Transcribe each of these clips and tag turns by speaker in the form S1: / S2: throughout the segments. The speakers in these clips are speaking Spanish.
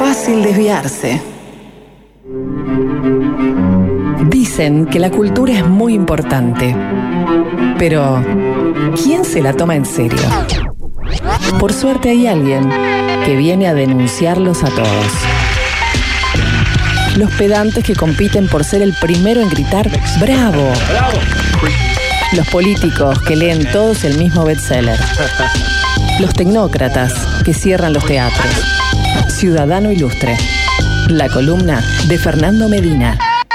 S1: fácil desviarse. Dicen que la cultura es muy importante, pero ¿quién se la toma en serio? Por suerte hay alguien que viene a denunciarlos a todos. Los pedantes que compiten por ser el primero en gritar ¡bravo!
S2: ¡Bravo!
S1: Los políticos que leen todos el mismo bestseller. Los tecnócratas que cierran los teatros. Ciudadano Ilustre. La columna de Fernando Medina.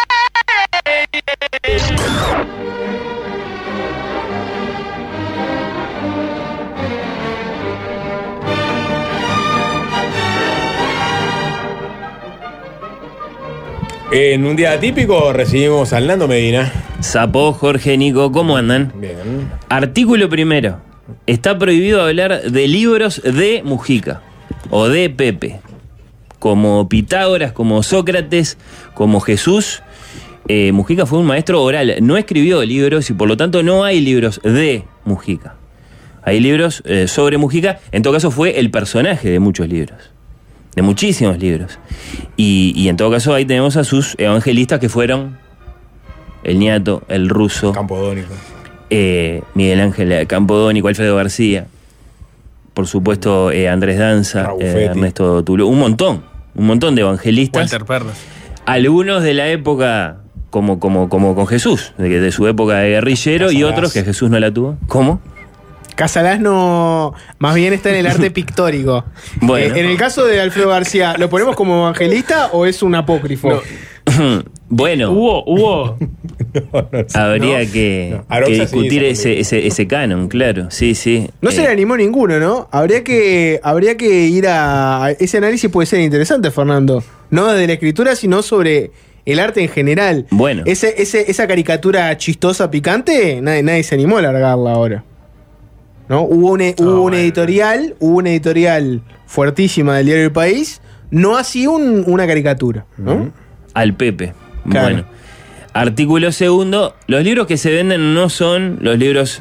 S2: En un día típico recibimos al Nando Medina.
S3: Sapo, Jorge, Nico, ¿cómo andan?
S2: Bien.
S3: Artículo primero. Está prohibido hablar de libros de Mujica o de Pepe. Como Pitágoras, como Sócrates, como Jesús. Mujica fue un maestro oral. No escribió libros y por lo tanto no hay libros de Mujica. Hay libros sobre Mujica. En todo caso fue el personaje de muchos libros. De muchísimos libros. Y en todo caso ahí tenemos a sus evangelistas que fueron el Niato, el Ruso,
S2: Campodónico,
S3: Miguel Ángel Campodónico, Alfredo García, por supuesto Andrés Danza, Ernesto Tulio, un montón de evangelistas.
S4: Walter Pernas.
S3: Algunos de la época como con Jesús, de su época de guerrillero,
S2: Casalás.
S3: Y otros que Jesús no la tuvo. ¿Cómo?
S5: Casalás no, más bien está en el arte pictórico.
S3: Bueno.
S5: En el caso de Alfredo García, ¿lo ponemos como evangelista o es un apócrifo?
S4: No.
S3: Bueno,
S4: Hubo.
S3: habría
S2: No,
S3: que
S2: Aroxa
S3: discutir
S2: sí,
S3: ese canon, claro. Sí.
S5: No se le animó ninguno, ¿no? Habría que ir a... Ese análisis puede ser interesante, Fernando. No desde la escritura, sino sobre el arte en general.
S3: Bueno.
S5: Esa caricatura chistosa, picante, nadie se animó a largarla ahora. ¿No? Hubo una editorial fuertísima del diario El País, no así una caricatura, ¿no?
S3: Al Pepe.
S5: Claro.
S3: Bueno. Artículo segundo. Los libros que se venden no son los libros,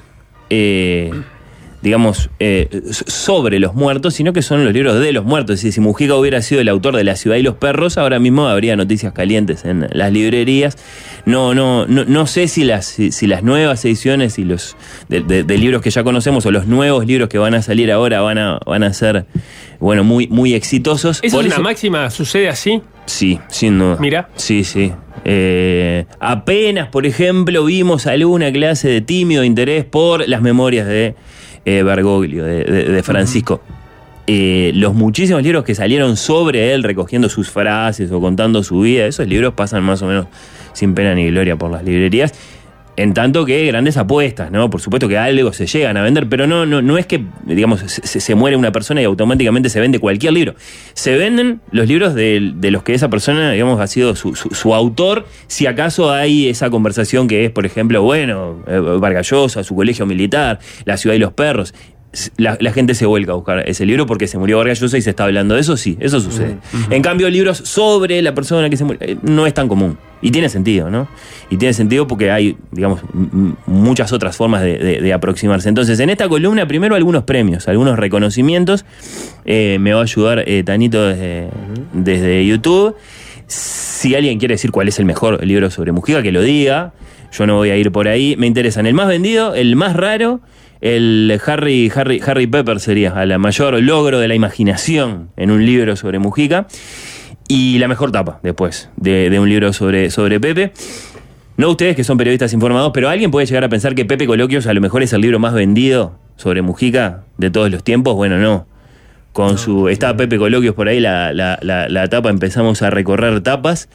S3: sobre los muertos, sino que son los libros de los muertos. Es decir, si Mujica hubiera sido el autor de La ciudad y los perros, ahora mismo habría noticias calientes en las librerías. No sé si las nuevas ediciones y los de libros que ya conocemos o los nuevos libros que van a salir ahora van a ser, bueno, muy exitosos.
S4: ¿Esa es una máxima? ¿Sucede así?
S3: Sí, sin duda.
S4: Mira.
S3: Sí. Apenas, por ejemplo, vimos alguna clase de tímido interés por las memorias de Bergoglio, de Francisco. Los muchísimos libros que salieron sobre él, recogiendo sus frases o contando su vida, esos libros pasan más o menos sin pena ni gloria por las librerías. En tanto que grandes apuestas, ¿no? Por supuesto que algo se llegan a vender, pero no es que, digamos, se muere una persona y automáticamente se vende cualquier libro. Se venden los libros de los que esa persona, digamos, ha sido su autor, si acaso hay esa conversación que es, por ejemplo, Vargas Llosa, su colegio militar, La ciudad y los perros. La gente se vuelca a buscar ese libro porque se murió Vargas Llosa y se está hablando de eso, sí, eso sucede. En cambio, libros sobre la persona que se murió no es tan común. Y tiene sentido, ¿no? Y tiene sentido porque hay, digamos, muchas otras formas de aproximarse. Entonces, en esta columna, primero algunos premios, algunos reconocimientos. Me va a ayudar Tanito desde YouTube. Si alguien quiere decir cuál es el mejor libro sobre Mujica, que lo diga. Yo no voy a ir por ahí. Me interesan el más vendido, el más raro. El Harry Pepper sería a la mayor logro de la imaginación en un libro sobre Mujica. Y la mejor tapa, después, de un libro sobre Pepe. No ustedes, que son periodistas informados, pero alguien puede llegar a pensar que Pepe Coloquios a lo mejor es el libro más vendido sobre Mujica de todos los tiempos. Bueno, no. Está Pepe Coloquios por ahí, la tapa, empezamos a recorrer tapas.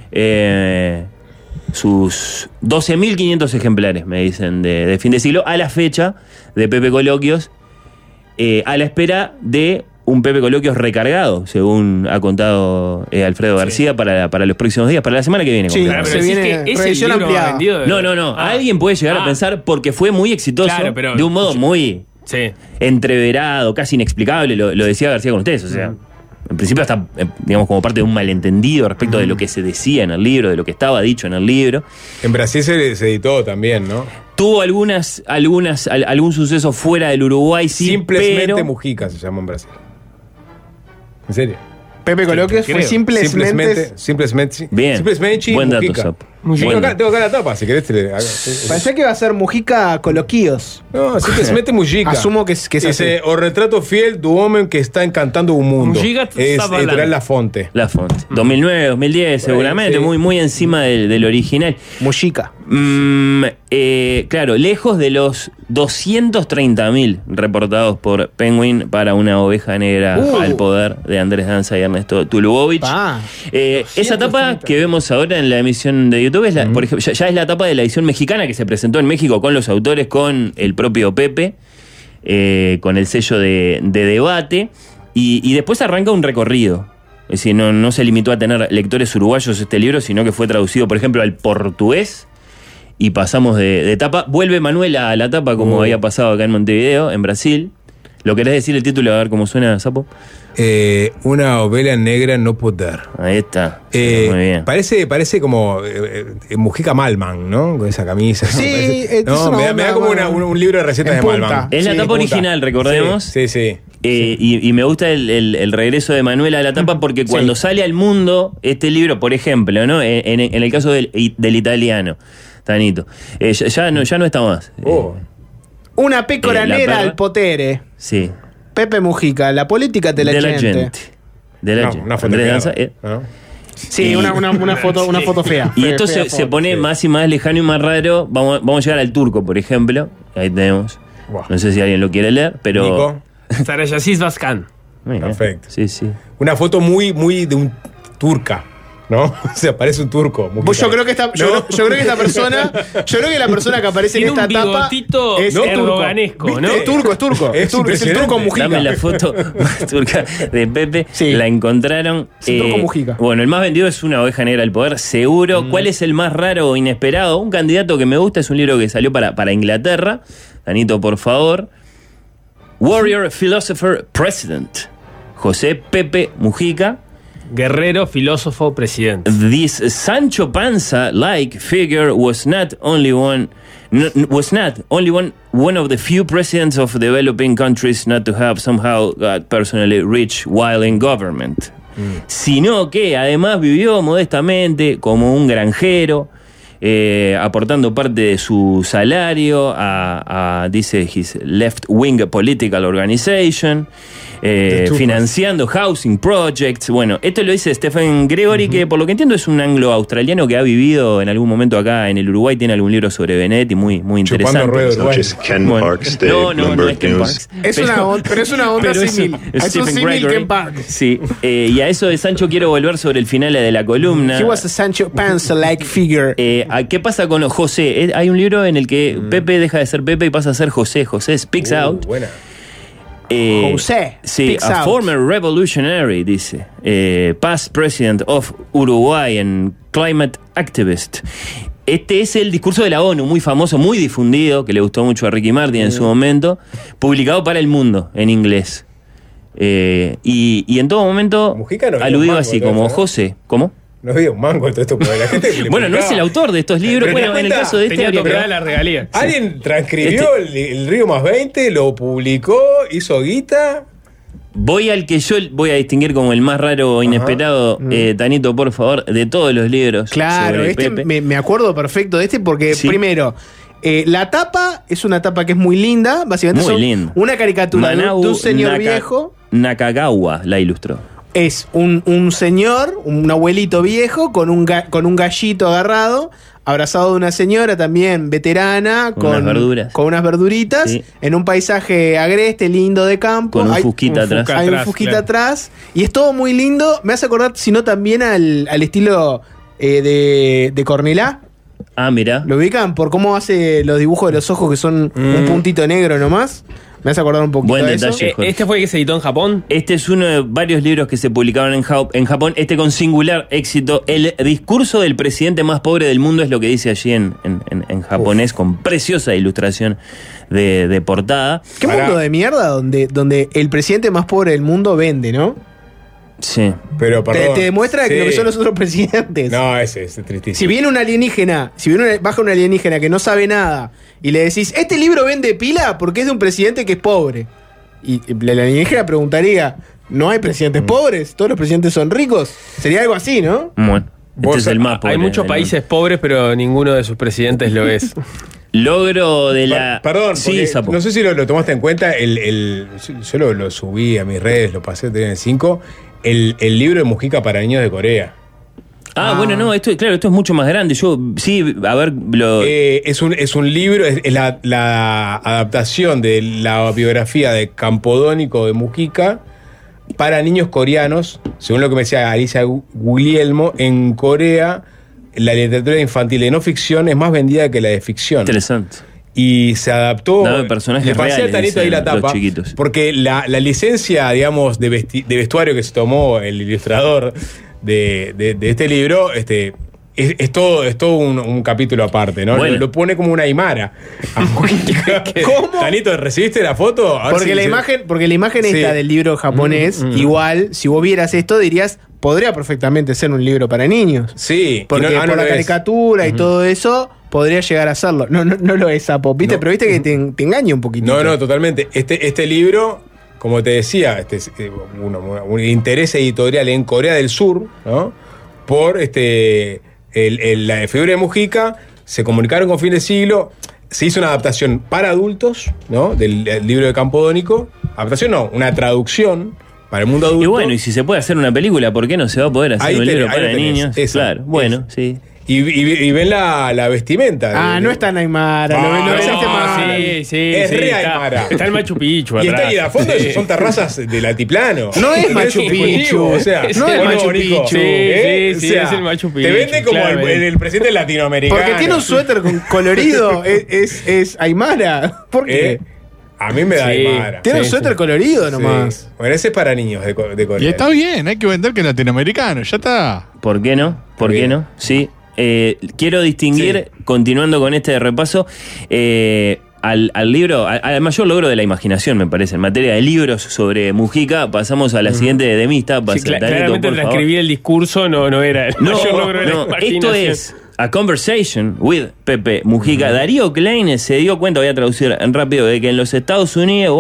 S3: Sus 12.500 ejemplares, me dicen, de fin de siglo, a la fecha de Pepe Coloquios, a la espera de un Pepe Coloquios recargado, según ha contado Alfredo García, para los próximos días, para la semana que viene.
S5: Sí,
S4: Claro, pero
S5: se
S4: decís
S5: viene
S4: que es el
S5: revisión
S4: libro
S5: ampliada.
S4: vendido.
S3: No. Alguien puede llegar a pensar, porque fue muy exitoso,
S4: Claro, pero
S3: de un modo muy
S4: Sí.
S3: entreverado, casi inexplicable, lo decía García con ustedes, o sea, en principio está, digamos, como parte de un malentendido respecto de lo que se decía en el libro, de lo que estaba dicho en el libro.
S2: En Brasil se editó también, ¿no?
S3: Tuvo algún suceso fuera del Uruguay, sí,
S2: Simplemente
S3: pero
S2: Mujica se llamó en Brasil. ¿En serio?
S5: Pepe Coloquios fue
S4: creo.
S5: simplemente.
S3: Bien.
S2: Simplemente
S3: Buen dato,
S2: Mujica.
S3: Sapo.
S2: Tengo acá la tapa, si querés.
S5: Pensé que iba a ser Mujica Coloquios.
S2: No, simplemente Mujica.
S5: Asumo que es así.
S2: Dice, o retrato fiel du homem que está encantando un mundo.
S4: Mujica
S2: Es
S4: está hablando.
S2: editorial La Fonte.
S3: La Fonte. 2009, 2010, seguramente,
S2: sí.
S3: muy encima del original.
S5: Mujica.
S3: Claro, lejos de los 230.000 reportados por Penguin para Una oveja negra al poder de Andrés Danza y Ernesto Tulubovich.
S5: Pa.
S3: Esa tapa que vemos ahora en la emisión de YouTube es por ejemplo, ya es la tapa de la edición mexicana que se presentó en México con los autores, con el propio Pepe, con el sello de debate, y después arranca un recorrido. Es decir, no se limitó a tener lectores uruguayos este libro, sino que fue traducido, por ejemplo, al portugués, y pasamos de tapa. Vuelve Manuel a la tapa, como había pasado acá en Montevideo, en Brasil. ¿Lo querés decir el título? A ver cómo suena, Sapo.
S2: Una ovela negra no poder.
S3: Ahí está. Muy bien.
S2: Parece como Mujica Malman, ¿no? Con esa camisa.
S5: Sí,
S2: Parece-
S5: es
S2: no,
S5: una
S2: me da
S5: onda,
S2: como
S5: bueno,
S2: un libro de recetas
S5: en
S2: de
S5: punta.
S2: Malman.
S3: Es la
S5: Sí,
S3: tapa
S2: punta.
S3: original, recordemos.
S2: Sí.
S3: Y me gusta el regreso de Manuel a la tapa porque cuando sale al mundo este libro, por ejemplo, ¿no? En el caso del italiano, Tanito, ya no está más.
S5: Una pécora
S3: la
S5: negra
S3: perra.
S5: al potere.
S3: Sí.
S5: Pepe Mujica, la política de la gente.
S3: De la
S2: No,
S3: gente.
S2: una foto
S3: Andrés
S2: fea,
S3: Danza,
S2: ¿no?
S5: Sí,
S3: Y-
S5: una foto fea.
S3: Y
S5: Fea,
S3: esto
S5: fea
S3: se
S5: foto.
S3: pone más y más lejano y más raro. Vamos a llegar al turco, por ejemplo. Ahí tenemos.
S2: Buah.
S3: No sé si alguien lo quiere leer, pero.
S2: Nico,
S4: Sarayasis Vazcan.
S3: Muy bien.
S2: Perfecto.
S3: Sí.
S2: una foto muy de un turca, ¿no? O sea, parece un turco. Mujica.
S5: Pues yo creo que esta persona, yo creo que la persona que aparece en
S4: Tiene
S5: esta
S4: un
S5: tapa
S4: bigotito
S5: es
S4: erdoganesco,
S5: turco.
S4: ¿no?
S5: Es turco.
S2: Es
S5: Es el turco
S2: impresionante.
S5: Mujica.
S3: Dame la foto más turca de Pepe.
S5: Sí.
S3: La encontraron.
S5: Es un turco Mujica.
S3: Bueno, el más vendido es Una oveja negra al poder, seguro. ¿Cuál es el más raro o inesperado? Un candidato que me gusta es un libro que salió para Inglaterra. Danito, por favor. Warrior Philosopher President. José Pepe Mujica.
S4: Guerrero, filósofo, presidente.
S3: This Sancho Panza-like figure was not only one of the few presidents of developing countries not to have somehow got personally rich while in government, sino que además vivió modestamente como un granjero, aportando parte de su salario dice, his left-wing political organization, financiando housing projects. Bueno, esto lo dice Stephen Gregory, que por lo que entiendo es un anglo-australiano que ha vivido en algún momento acá en el Uruguay, tiene algún libro sobre Benedetti muy interesante.
S2: Chupando ruedo Uruguay.
S6: Just Ken
S3: Bueno,
S6: Parks de
S3: no
S6: Bloomberg
S3: es Ken
S6: News.
S3: Parks.
S5: Pero es una onda
S3: pero
S5: símil. Es un
S3: Stephen
S5: símil
S3: Gregory.
S5: Ken Parks.
S3: Sí, y a eso de Sancho quiero volver sobre el final de la columna.
S5: He was a Sancho Panza-like figure.
S3: ¿Qué pasa con José? Hay un libro en el que Pepe deja de ser Pepe y pasa a ser José. José speaks out.
S2: Buena.
S5: José
S3: Sí,
S5: speaks
S3: a
S5: out.
S3: former revolutionary, dice. Past president of Uruguay and climate activist. Este es el discurso de la ONU, muy famoso, muy difundido, que le gustó mucho a Ricky Martin en su momento, publicado para El Mundo, en inglés. Y en todo momento
S2: Mujica no dio
S3: aludido
S2: un mango
S3: así
S2: todo
S3: como
S2: eso, ¿no?
S3: José. ¿Cómo?
S2: No había un mango de todo esto, pero la gente que le
S3: Bueno, no es el
S2: publicaba.
S3: autor de estos libros.
S2: Pero te
S3: Bueno,
S2: das
S3: en el
S2: cuenta,
S3: caso de este
S4: Tenía
S3: habría que
S4: toperada
S3: ver.
S4: la regalía.
S2: Alguien transcribió el Río Más 20, lo publicó, hizo guita.
S3: Voy al que yo voy a distinguir como el más raro o inesperado, Tanito, por favor, de todos los libros.
S5: Claro,
S3: sobre
S5: este
S3: Pepe.
S5: me acuerdo perfecto de este porque,
S3: Sí.
S5: primero, la tapa es una tapa que es muy linda. Básicamente
S3: Muy
S5: son
S3: linda.
S5: una caricatura de un señor viejo.
S3: Nakagawa la ilustró.
S5: Es un señor, un abuelito viejo, con un gallito agarrado, abrazado de una señora también veterana,
S3: Con unas verduras.
S5: con unas verduritas,
S3: Sí.
S5: en un paisaje agreste, lindo de campo.
S3: Con un
S5: Hay-
S3: fusquita atrás.
S5: Hay un
S4: atrás,
S5: fusquita
S4: claro.
S5: atrás. Y es todo muy lindo. Me hace acordar, sino también al estilo de Cornelá.
S3: Ah, mira.
S5: ¿Lo ubican? Por cómo hace los dibujos de los ojos que son un puntito negro nomás. Me hace acordar un poquito
S3: Buen
S5: de eso.
S3: detalle. Jorge.
S4: ¿Este fue el que se editó en Japón?
S3: Este es uno de varios libros que se publicaron en Japón. Este con singular éxito. El discurso del presidente más pobre del mundo es lo que dice allí en japonés, con preciosa ilustración de portada.
S5: ¿Qué
S2: Pará.
S5: mundo de mierda donde el presidente más pobre del mundo vende, ¿no?
S3: Sí.
S2: Pero perdón.
S5: Te demuestra
S2: Sí.
S5: que lo que son los otros presidentes.
S2: No, ese es tristísimo.
S5: Si viene un alienígena, baja un alienígena que no sabe nada y le decís, este libro vende pila porque es de un presidente que es pobre. Y el alienígena preguntaría, no hay presidentes pobres, todos los presidentes son ricos. Sería algo así, ¿no?
S3: Bueno, este es el más pobre.
S4: Hay muchos
S3: del
S4: países pobres, pero ninguno de sus presidentes lo es.
S3: mundo. Logro de la...
S2: Perdón,
S3: sí, Sapo.
S2: no sé si lo tomaste en cuenta. Yo lo subí a mis redes, lo pasé en el 5. El libro de Mujica para niños de Corea.
S3: Bueno, no, esto es mucho más grande. Yo, sí, a ver,
S2: Es un libro, es la adaptación de la biografía de Campodónico de Mujica para niños coreanos. Según lo que me decía Alicia Guglielmo, en Corea la literatura infantil de no ficción es más vendida que la de ficción.
S3: interesante.
S2: Y se adaptó.
S3: Dame personajes
S2: le pasé
S3: reales,
S2: al Tanito ahí la
S3: dicen los
S2: tapa.
S3: chiquitos.
S2: Porque la licencia, digamos, de vestuario que se tomó el ilustrador de este libro, es todo un capítulo aparte, ¿no?
S3: Bueno.
S2: Lo pone como una aymara.
S5: ¿Cómo?
S2: Tanito, ¿recibiste la foto? A ver
S5: Porque
S2: si-
S5: la imagen
S2: Sí.
S5: esta del libro japonés, igual, si vos vieras esto, dirías, podría perfectamente ser un libro para niños.
S2: Sí.
S5: Porque
S2: y no-
S5: por
S2: no
S5: la
S2: lo es.
S5: caricatura y todo eso, podría llegar a serlo. No lo es, Sapo. ¿Viste?
S2: No.
S5: Pero viste que te engaña un poquito.
S2: No, totalmente. Este libro, como te decía, es un interés editorial en Corea del Sur, ¿no? Por la figura de Mujica, se comunicaron con fin de siglo, se hizo una adaptación para adultos, ¿no? Del libro de Campodónico. Adaptación no, una traducción para el mundo adulto.
S3: Y bueno, y si se puede hacer una película, ¿por qué no se va a poder hacer
S2: Ahí
S3: un
S2: tenés,
S3: libro
S2: ahí
S3: para
S2: lo tenés.
S3: niños?
S2: Esa,
S3: claro, bueno,
S2: esa.
S3: sí.
S2: Y ven la vestimenta.
S5: No está Aymara, lo viste mal.
S4: Sí,
S2: Es re
S4: está,
S2: Aymara.
S4: está el Machu Picchu
S2: Y
S4: atrás.
S2: está ahí a fondo,
S4: Sí.
S2: son terrazas del altiplano.
S5: No es Machu Picchu,
S2: O sea,
S5: no es
S2: ¿o
S5: Machu
S2: Nico?
S5: Picchu.
S4: Sí, es el Machu
S2: Te
S4: Picchu,
S2: vende como
S4: claramente.
S2: el presidente latinoamericano.
S5: Porque tiene un suéter colorido, es Aymara. ¿Por qué?
S2: A mí me da
S4: Sí.
S2: Aymara.
S5: Tiene un
S4: sí,
S5: suéter
S4: sí.
S5: colorido nomás.
S2: Sí. Bueno, ese es para niños de Corea.
S6: Y está bien, hay que vender que es latinoamericano, ya está.
S3: ¿Por qué no? ¿Por qué
S2: Bien.
S3: no? Sí. Quiero distinguir, continuando con este repaso, al libro, al mayor logro de la imaginación, me parece. En materia de libros sobre Mujica, pasamos a la siguiente de mi tapa.
S4: Sí, claramente transcribir el discurso no era el mayor logro de la
S3: No,
S4: imaginación.
S3: esto es A Conversation with Pepe Mujica. Darío Klein se dio cuenta, voy a traducir rápido, de que en los Estados Unidos,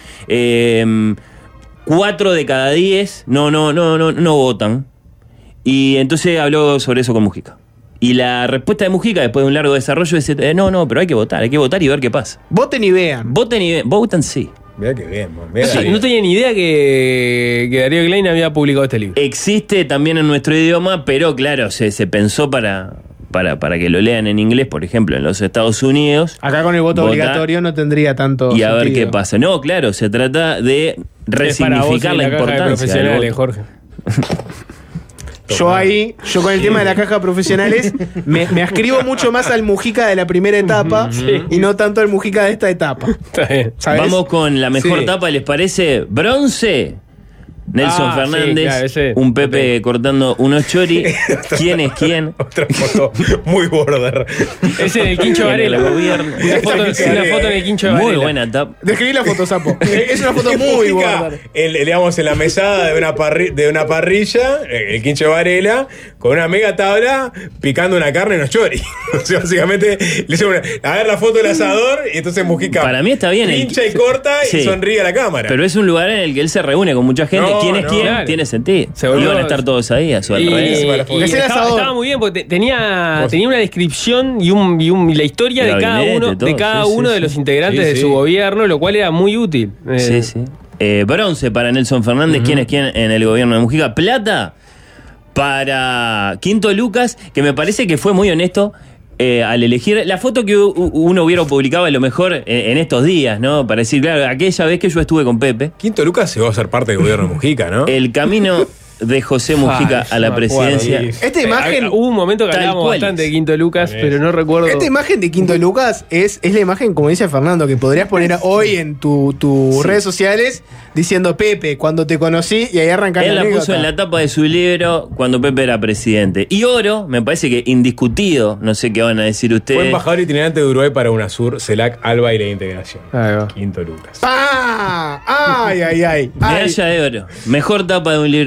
S3: 4 de cada 10 no votan. Y entonces habló sobre eso con Mujica. Y la respuesta de Mujica, después de un largo desarrollo, es: no, pero hay que votar y ver qué pasa.
S5: Voten y vean.
S3: Votan sí.
S2: Mirá que bien, mirá
S4: Sí,
S2: que
S4: no tenía ni idea que Darío Klein había publicado este libro.
S3: Existe también en nuestro idioma, pero claro, se pensó para que lo lean en inglés, por ejemplo, en los Estados Unidos.
S5: Acá con el voto
S3: Vota
S5: obligatorio no tendría tanto
S3: Y a ver
S5: sentido.
S3: qué pasa. No, claro, se trata de
S4: Es para vos y
S3: resignificar la
S4: caja de
S3: importancia del
S4: profesionales,
S3: voto.
S4: Jorge.
S5: Yo con el tema de la caja profesionales me ascribo mucho más al Mujica de la primera etapa y no tanto al Mujica de esta etapa.
S4: Está bien.
S5: ¿Sabes?
S3: Vamos con la mejor
S2: Sí.
S3: tapa, ¿les parece? Bronce. Nelson
S4: Ah,
S3: Fernández,
S4: sí, claro, ese.
S3: un Pepe cortando unos chori. ¿Quién es quién?
S2: Otra foto muy border.
S4: Ese del Quincho
S3: En el
S4: Varela.
S3: gobierno.
S4: Una foto en el Quincho
S3: Muy
S4: Varela.
S3: buena tapa.
S5: Describí la foto, Sapo. Es una foto muy
S2: Mujica,
S5: buena.
S2: digamos, en la mesada de una parrilla, el Quincho Varela, con una mega tabla, picando una carne en los choris. O sea, básicamente, le hizo a ver la foto del asador, y entonces Mujica
S3: Para mí está bien.
S2: pincha y corta
S3: Sí.
S2: y sonríe a la cámara.
S3: Pero es un lugar en el que él se reúne con mucha gente.
S2: No,
S3: ¿Quién es
S2: no,
S3: quién?
S4: claro.
S3: Tiene sentido.
S4: Se volvió-
S3: Iban a estar todos ahí a su
S4: Y,
S3: alrededor.
S2: y-
S5: Es el asador.
S4: estaba muy bien porque tenía una descripción y la historia
S3: El
S4: de cada
S3: gabinete,
S4: uno,
S3: todo.
S4: de cada
S3: Sí,
S4: uno
S3: sí,
S4: de
S3: sí.
S4: los integrantes
S2: Sí,
S4: de
S2: sí.
S4: su gobierno, lo cual era muy útil.
S3: Sí, sí. Bronce para Nelson Fernández. ¿Quién es quién en el gobierno de Mujica? Plata para Quinto Lucas, que me parece que fue muy honesto al elegir la foto que uno hubiera publicado a lo mejor en estos días, ¿no? Para decir, claro, aquella vez que yo estuve con Pepe,
S2: Quinto Lucas se va a ser parte del gobierno de Mujica, ¿no?
S3: el camino de José Mujica a la
S4: no me acuerdo.
S3: presidencia.
S5: Esta imagen,
S4: Hubo un momento que
S3: Tal
S4: hablábamos
S3: cual
S4: bastante
S3: es.
S4: de Quinto Lucas, pero no recuerdo.
S5: esta imagen de Quinto Lucas es la imagen, como dice Fernando, que podrías poner hoy en tus redes sociales diciendo Pepe, cuando te conocí, y ahí arrancar
S3: Él
S5: la
S3: la
S5: anécdota.
S3: puso en la tapa de su libro cuando Pepe era presidente. Y oro, me parece que indiscutido, no sé qué van a decir
S2: Fue
S3: ustedes.
S2: embajador itinerante de Uruguay para UNASUR, CELAC, ALBA y la integración.
S4: Ahí va.
S2: Quinto Lucas.
S5: ¡Ah! ¡Ay, ay, ay! ay.
S3: Medalla de oro. Mejor tapa de un libro sobre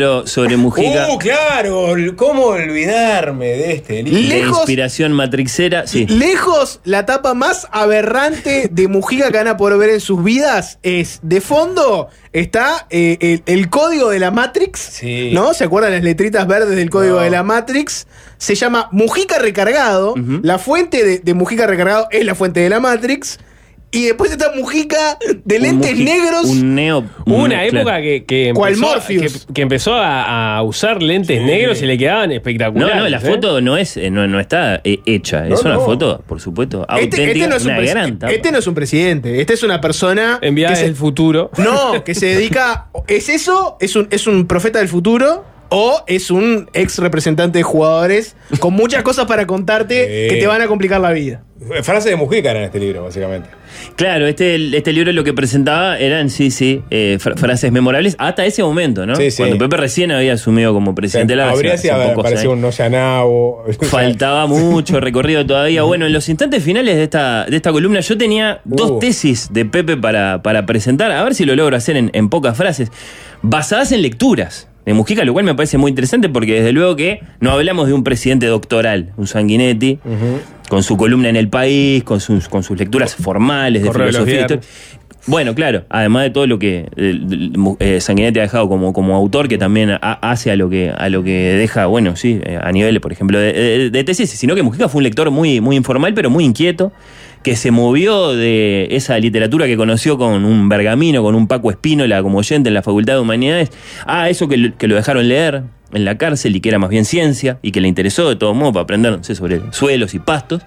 S3: sobre Mujica.
S2: Claro, ¿cómo olvidarme de este libro?
S3: De
S5: Lejos-
S3: inspiración matrixera, sí.
S5: Lejos, la etapa más aberrante de Mujica que van a poder ver en sus vidas es, de fondo, está el código de la Matrix,
S2: Sí.
S5: ¿no? ¿Se acuerdan las letritas verdes del código
S2: No.
S5: de la Matrix? Se llama Mujica Recargado.
S3: Ujú.
S5: La fuente de Mujica Recargado es la fuente de la Matrix. Y después está Mujica de lentes negros.
S3: Un neo.
S4: Hubo una
S3: claro.
S4: época que
S5: ¿Cuál
S4: empezó,
S5: Morpheus?
S4: que empezó a usar lentes negros y le quedaban espectaculares.
S3: No, la foto no está hecha. Es
S2: No,
S3: una
S2: no.
S3: foto, por supuesto, auténtica.
S5: no es un
S3: una gran tapa.
S5: este no es un presidente. Este es una persona
S4: Enviada
S5: que se-
S4: del futuro.
S5: No, que se dedica. ¿Es eso? ¿Es un profeta del futuro? ¿O es un ex representante de jugadores con muchas cosas para contarte que te van a complicar la vida?
S2: Frase de Mujica era en este libro, básicamente.
S3: Claro, este libro lo que presentaba eran, frases memorables hasta ese momento, ¿no?
S2: Sí, sí.
S3: Cuando Pepe recién había asumido como presidente de la
S2: Habría
S3: Nación,
S2: sido
S3: hace pocos
S2: parecido
S3: años.
S2: un no sea nabo.
S3: Faltaba mucho recorrido todavía. Bueno, en los instantes finales de esta columna yo tenía dos tesis de Pepe para presentar, a ver si lo logro hacer en pocas frases, basadas en lecturas de Mujica, lo cual me parece muy interesante porque desde luego que no hablamos de un presidente doctoral, un Sanguinetti, con su columna en El País, con sus lecturas formales de
S4: Correo de los
S3: filosofía.
S4: viernes.
S3: Bueno, claro, además de todo lo que Sanguinetti ha dejado como autor, que también hace a lo que deja, bueno, sí, a nivel, por ejemplo, de tesis, sino que Mujica fue un lector muy, muy informal, pero muy inquieto, que se movió de esa literatura que conoció con un Bergamino, con un Paco Espínola como oyente en la Facultad de Humanidades, a eso que lo dejaron leer en la cárcel y que era más bien ciencia y que le interesó de todo modo para aprender, no sé, sobre suelos y pastos.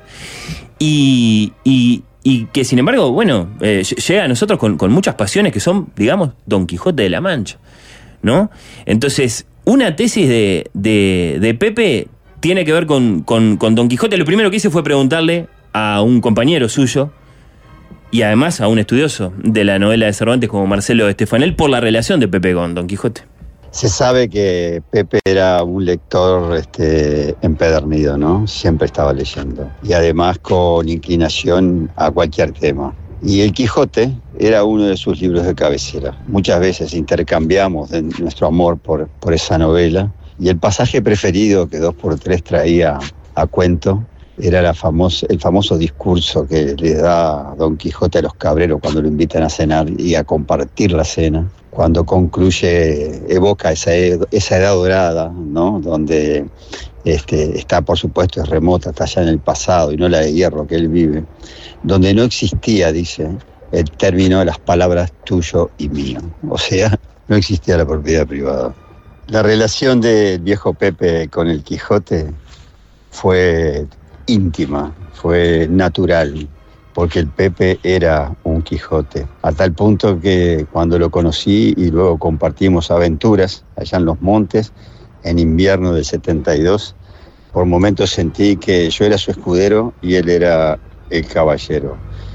S3: Y que sin embargo, bueno, llega a nosotros con muchas pasiones que son, digamos, Don Quijote de la Mancha, ¿no? Entonces, una tesis de Pepe tiene que ver con Don Quijote. Lo primero que hice fue preguntarle a un compañero suyo y además a un estudioso de la novela de Cervantes como Marcelo Estefanel por la relación de Pepe con Don Quijote.
S7: Se sabe que Pepe era un lector empedernido, ¿no? Siempre estaba leyendo. Y además con inclinación a cualquier tema. Y El Quijote era uno de sus libros de cabecera. Muchas veces intercambiamos nuestro amor por esa novela. Y el pasaje preferido que 2x3 traía a cuento era el famoso discurso que le da Don Quijote a los cabreros cuando lo invitan a cenar y a compartir la cena. Cuando concluye, evoca esa edad dorada, ¿no? Donde está, por supuesto, es remota, está allá en el pasado y no la de hierro que él vive, donde no existía, dice, el término de las palabras tuyo y mío. O sea, no existía la propiedad privada. La relación del viejo Pepe con el Quijote fue íntima, fue natural, porque el Pepe era un Quijote, a tal punto que cuando lo conocí y luego compartimos aventuras allá en los montes, en invierno del 72, por momentos sentí que yo era su escudero y él era el caballero.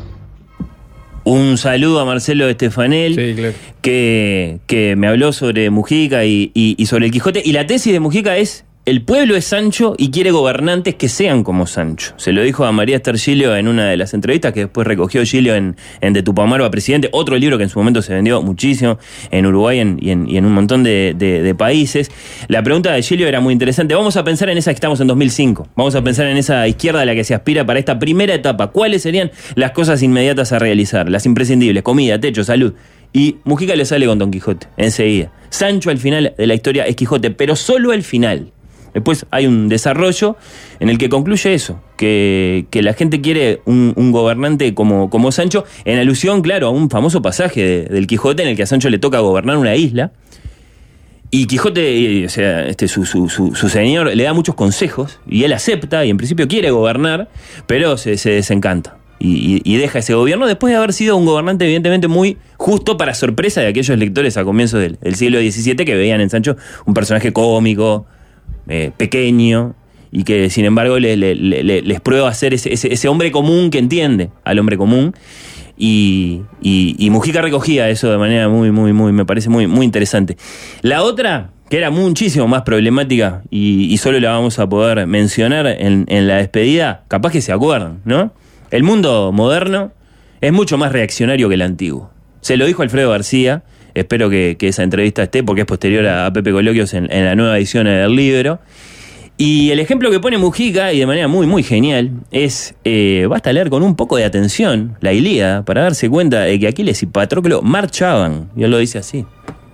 S3: Un saludo a Marcelo Estefanel,
S4: Sí, claro.
S3: que me habló sobre Mujica y sobre el Quijote. Y la tesis de Mujica es: el pueblo es Sancho y quiere gobernantes que sean como Sancho. Se lo dijo a María Esther Gilio en una de las entrevistas que después recogió Gilio en De Tupamaro a Presidente, otro libro que en su momento se vendió muchísimo en Uruguay y en un montón de países. La pregunta de Gilio era muy interesante. Vamos a pensar en esa que estamos en 2005. Vamos a pensar en esa izquierda a la que se aspira para esta primera etapa. ¿Cuáles serían las cosas inmediatas a realizar? Las imprescindibles: comida, techo, salud. Y Mujica le sale con Don Quijote, enseguida. Sancho al final de la historia es Quijote, pero solo al final. Después hay un desarrollo en el que concluye eso, que la gente quiere un gobernante como Sancho, en alusión, claro, a un famoso pasaje del Quijote en el que a Sancho le toca gobernar una isla. Y Quijote, o sea, su señor le da muchos consejos y él acepta y en principio quiere gobernar, pero se desencanta y deja ese gobierno después de haber sido un gobernante evidentemente muy justo, para sorpresa de aquellos lectores a comienzos del siglo XVII que veían en Sancho un personaje cómico, pequeño, y que sin embargo les prueba a ser ese hombre común que entiende al hombre común. Y Mujica recogía eso de manera muy, me parece muy, muy interesante. La otra, que era muchísimo más problemática y solo la vamos a poder mencionar en la despedida, capaz que se acuerdan, ¿no? El mundo moderno es mucho más reaccionario que el antiguo. Se lo dijo Alfredo García Espero que esa entrevista esté, porque es posterior a Pepe Coloquios en la nueva edición del libro. Y el ejemplo que pone Mujica, y de manera muy, muy genial, es, basta leer con un poco de atención la Ilíada para darse cuenta de que Aquiles y Patroclo marchaban, y él lo dice así.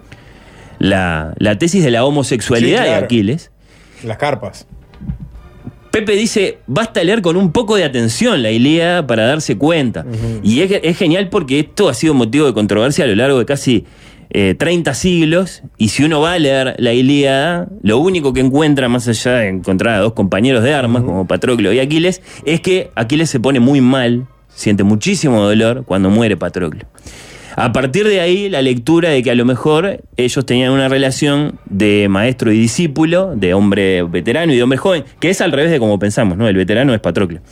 S3: La tesis de la homosexualidad de Aquiles.
S2: Las carpas.
S3: Pepe dice, basta leer con un poco de atención la Ilíada para darse cuenta. Y es genial porque esto ha sido motivo de controversia a lo largo de casi 30 siglos, y si uno va a leer la Ilíada, lo único que encuentra, más allá de encontrar a dos compañeros de armas, como Patroclo y Aquiles, es que Aquiles se pone muy mal, siente muchísimo dolor cuando muere Patroclo. A partir de ahí, la lectura de que a lo mejor ellos tenían una relación de maestro y discípulo, de hombre veterano y de hombre joven, que es al revés de como pensamos, ¿no? El veterano es Patroclo.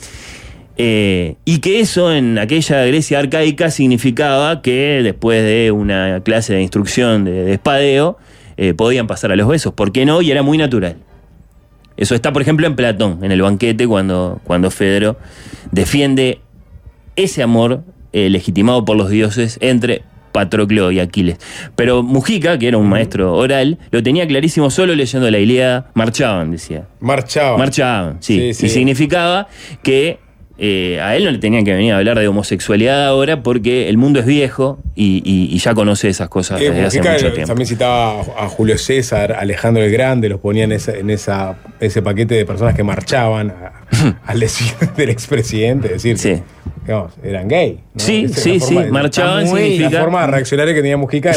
S3: Y que eso en aquella Grecia arcaica significaba que después de una clase de instrucción de espadeo podían pasar a los besos. ¿Por qué no? Y era muy natural. Eso está, por ejemplo, en Platón, en el banquete, cuando Fedro defiende ese amor legitimado por los dioses entre Patroclo y Aquiles. Pero Mujica, que era un maestro oral, lo tenía clarísimo solo leyendo la Ilíada. Marchaban, decía. Marchaban, sí. Y significaba que a él no le tenían que venir a hablar de homosexualidad ahora, porque el mundo es viejo y ya conoce esas cosas desde hace mucho tiempo.
S2: También citaba a Julio César, Alejandro el Grande, los ponían en ese paquete de personas que marchaban al decir del expresidente, es decir, digamos, eran gay, ¿no?
S3: Sí, marchaban, significa...
S2: La forma reaccionaria que tenía Mujica.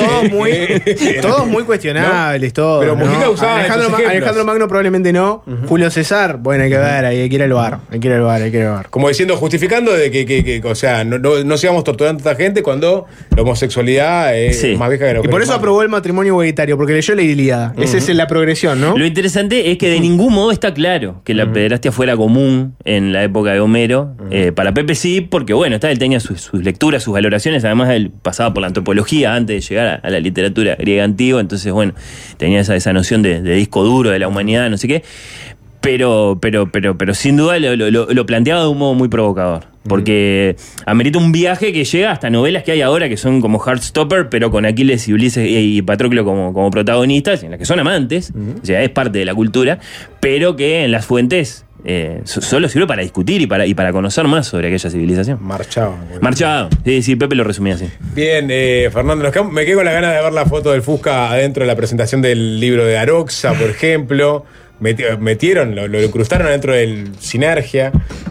S5: Todos muy cuestionables,
S2: ¿sí?
S5: todos.
S2: Pero Mujica usaba
S5: Alejandro Magno probablemente no. Julio César, bueno, hay que ver, hay que ir al bar.
S2: Como diciendo, justificando de que o sea, no sigamos torturando a esta gente cuando la homosexualidad es más vieja que la.
S5: Y por eso aprobó el matrimonio igualitario, porque leyó la Ilíada. Esa es la progresión, ¿no?
S3: Lo interesante es que de ningún modo está claro que la pederastia fuera común en la época de Homero. Para Pepe sí, porque bueno, él tenía sus lecturas, sus valoraciones, además él pasaba por la antropología antes de llegar a la literatura griega antigua, entonces bueno, tenía esa noción de disco duro de la humanidad, no sé qué. Pero sin duda lo planteaba de un modo muy provocador. Porque amerita un viaje que llega hasta novelas que hay ahora que son como Heartstopper, pero con Aquiles y Ulises y Patroclo como protagonistas, en las que son amantes, o sea, es parte de la cultura, pero que en las fuentes solo sirve para discutir y para conocer más sobre aquella civilización. Marchaban. Sí, Pepe lo resumía así.
S2: Bien, Fernando, me quedo con las ganas de ver la foto del Fusca adentro de la presentación del libro de Aroxa, por ejemplo. Metieron, lo incrustaron adentro del Sinergia.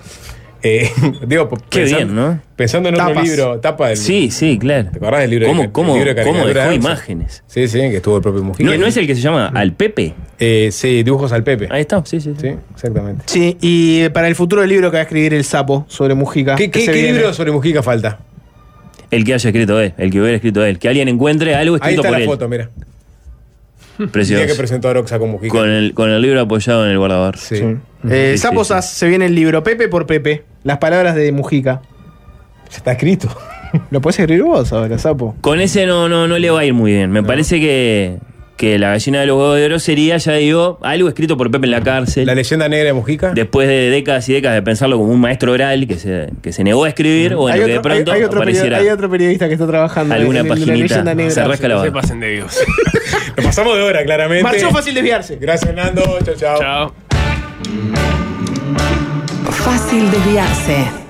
S3: Qué bien, ¿no?
S2: Pensando en otro libro, tapa del.
S3: Sí, claro.
S2: ¿Te acordás del libro
S3: ¿Cómo
S2: de
S3: dejó imágenes?
S2: Sí, que estuvo el propio Mujica.
S3: ¿No es el que se llama Al Pepe?
S2: Sí, dibujos al Pepe.
S3: Ahí está, sí.
S2: Sí, exactamente.
S5: Sí, y para el futuro libro que va a escribir el Sapo sobre Mujica.
S2: ¿Qué libro sobre Mujica falta?
S3: El que haya escrito él, el que hubiera escrito él. Que alguien encuentre algo escrito por él.
S2: Ahí está la foto, mira.
S3: Precioso.
S2: El día que presentó Aroxa con Mujica.
S3: Con el libro apoyado en el guardabar.
S2: Sí.
S5: Sapo Sass, se viene el libro Pepe por Pepe. Las palabras de Mujica.
S2: Ya está escrito.
S5: ¿Lo puedes escribir vos ahora, Sapo?
S3: Con ese no le va a ir muy bien. Me parece que la gallina de los huevos de oro sería, ya digo, algo escrito por Pepe en la cárcel.
S2: La leyenda negra de Mujica.
S3: Después de décadas y décadas de pensarlo como un maestro oral que se negó a escribir, bueno, que de pronto apareciera.
S5: Hay otro periodista que está trabajando
S3: alguna paginita. Se rasca la
S4: No se
S3: barra.
S4: pasen de Dios.
S2: Nos pasamos de hora, claramente.
S5: Marchó fácil desviarse.
S2: Gracias, Nando. Chao.
S4: Chao.
S1: Fácil desviarse.